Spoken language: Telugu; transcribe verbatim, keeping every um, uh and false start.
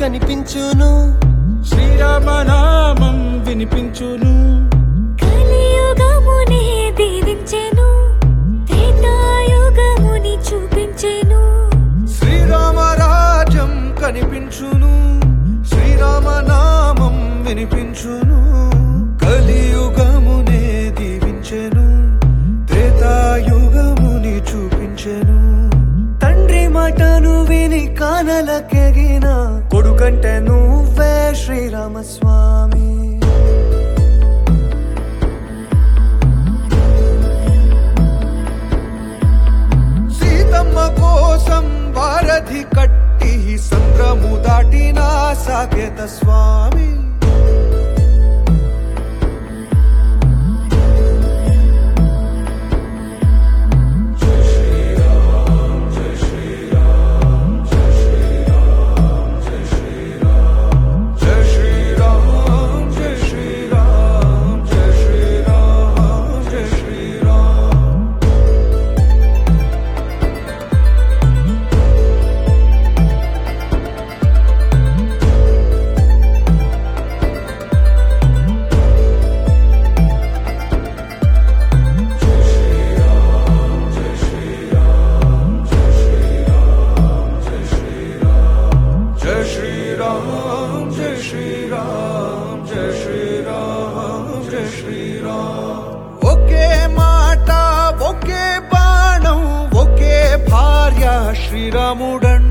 కనిపించును, శ్రీరామనామం వినిపించును. కలియుగమునే దీవించెను, త్రేతాయుగముని చూపించెను. శ్రీరామరాజ్యం కనిపించును, శ్రీరామనామం వినిపించును. కలియుగమునే దీవించెను, త్రేతాయుగముని చూపించెను. తండ్రి మాటను విని కానలకెగిన కొడుకంటే నువ్వే శ్రీరామస్వామి. సీతమ్మ కోసం వారధి కట్టి సంద్రము దాటిన సాకేత స్వామి. ఒకే మాట ఒకే బాణం ఒకే భార్య శ్రీరాముడన్